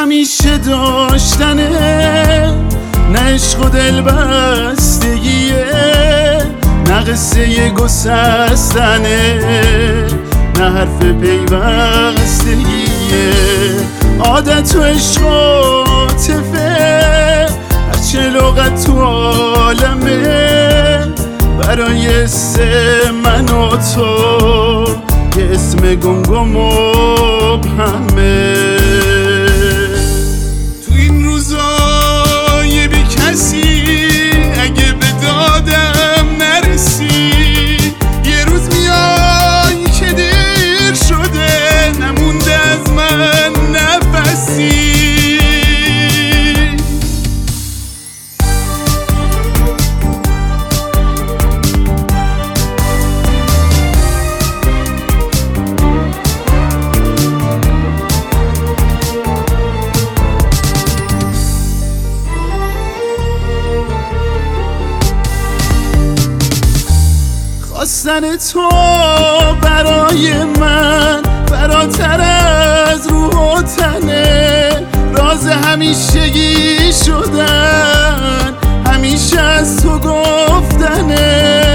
همیشه داشتنه، نه عشق و دل بستگیه، نه قصه گسستنه، نه حرف پیوستگیه. عادت و عشق و عاطفه، هرچه لغت تو عالمه، برای اسم من و تو یه اسم گنگ و مبهمه. تو این روزای بی کسی اگه به دادم نرسی، یه روز میای که دیر شده نمونده از من نفسی. خواستن تو برای من فراتر از روح و تنه، راز همیشگی شدن همیشه از تو گفتنه.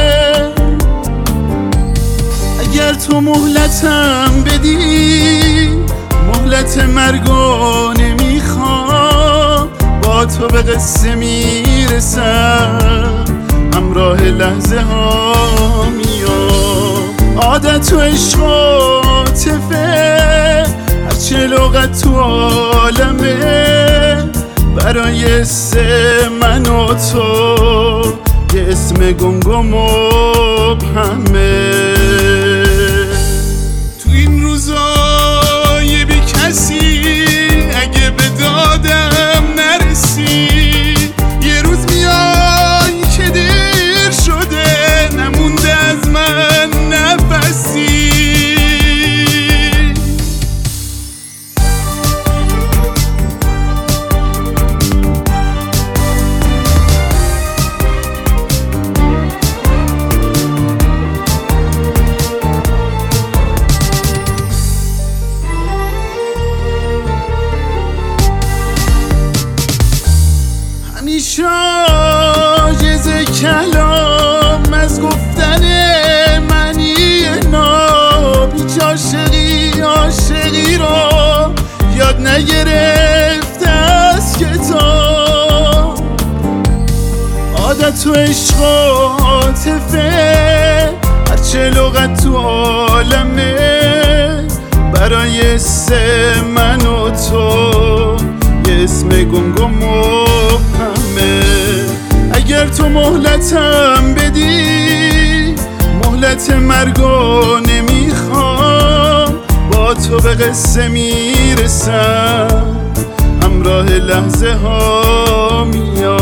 اگر تو مهلتم بدی، مهلت مرگو نمیخوام، با تو به قصه میرسم، همراه لحظه ها میام. عادت و عشق و عاطفه، هرچه لغت تو عالمه، برای اسم من و تو یه اسم گنگ و مبهمه. تو این روزای بی کسی اگه به دادم نرسی، یه روز میای که دیر شده نمونده از من نفسی. همیشه عاجز کلام از گفتن معنی ناب، هیچ عاشقی رو یاد نگرفته از کتاب. عادت و عشق و عاطفه، هرچه لغت تو عالمه، برای اسم من و تو یه اسم گنگ و مبهمه. اگر تو مهلتم بدی، مهلت مرگو نمیخوام، با تو به قصه میرسم، همراه لحظه ها میام.